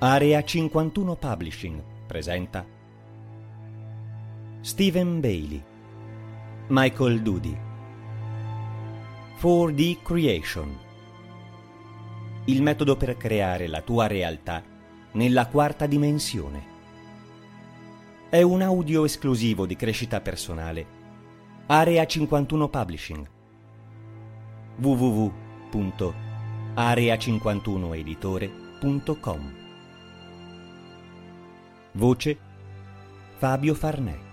Area 51 Publishing presenta Stephen Bailey, Michael Doody, 4D Creation, il metodo per creare la tua realtà nella quarta dimensione. È un audio esclusivo di crescita personale. Area 51 Publishing. www.area51editore.com. Voce Fabio Farnè.